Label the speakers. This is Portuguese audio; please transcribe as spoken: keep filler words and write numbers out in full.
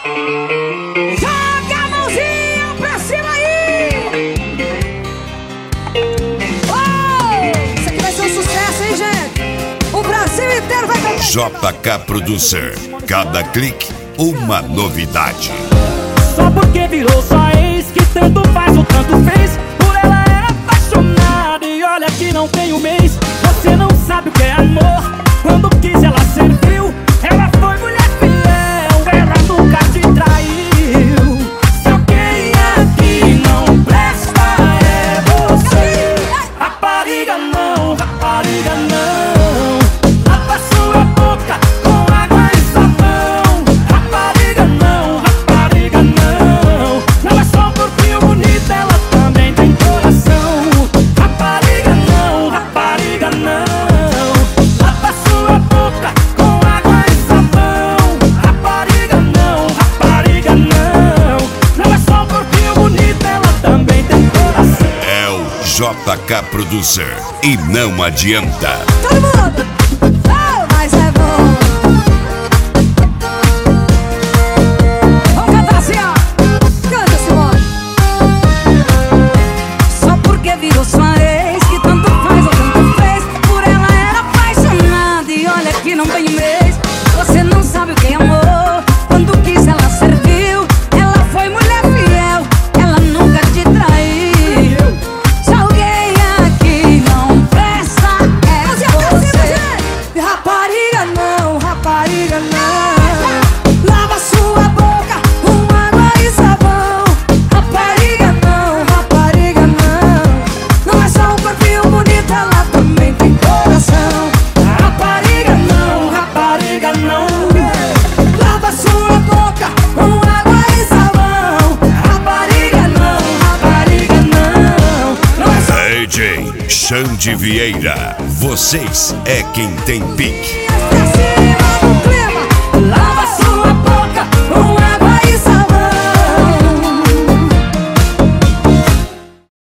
Speaker 1: Joga a mãozinha pra cima aí! Oh, isso aqui vai ser um sucesso, hein, gente? O Brasil inteiro vai cantar.
Speaker 2: J K Producer, cada clique uma novidade.
Speaker 3: Só porque virou sua ex, que tanto faz ou tanto fez. Por ela era apaixonada e olha que não tem um mês. Você não sabe o que é amor. Quando quis ela serviu. Ela foi mulher fiel, ela nunca te traiu. Se alguém aqui não presta é você. Rapariga não, rapariga não. Lava sua boca com água e sabão. Rapariga não, rapariga não. Não é só um corpinho bonito, ela também tem coração. Rapariga não, rapariga não. Lava sua boca com água e sabão. Rapariga não, rapariga não. Não é só um corpinho bonito, ela também tem coração.
Speaker 2: É o J K Producer e não adianta.
Speaker 1: Todo mundo! Oh, mas é bom! Vamos cantar assim, ó! Canta, Simone! Só porque virou sua ex, que tanto faz ou tanto fez. Por ela era apaixonada e olha que não tem um mês. Você não sabe o que é amor. Quando quis ela serviu. Ela foi mulher fiel, ela nunca te traiu. Se alguém aqui não presta é você. Rapariga não, rapariga não. Lava sua boca com água e sabão. Rapariga não, rapariga não. Não é só um corpinho bonito, ela também tem coração. Rapariga não, rapariga não. Lava sua boca com água e sabão. Rapariga não, rapariga não. Não é só
Speaker 2: D J Xande Vieira, vocês é quem tem pique.
Speaker 1: pra cima do clima. Lava sua